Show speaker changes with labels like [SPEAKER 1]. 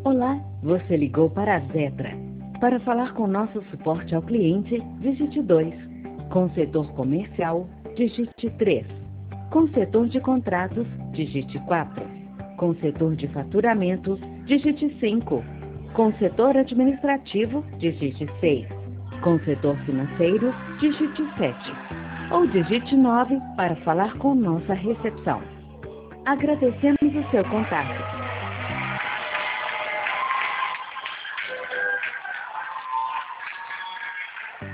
[SPEAKER 1] Olá, você ligou para a Zetra. Para falar com nosso suporte ao cliente, digite 2. Com o setor comercial, digite 3. Com o setor de contratos, digite 4. Com o setor de faturamento, digite 5. Com o setor administrativo, digite 6. Com o setor financeiro, digite 7. Ou digite 9 para falar com nossa recepção. Agradecemos o seu contato.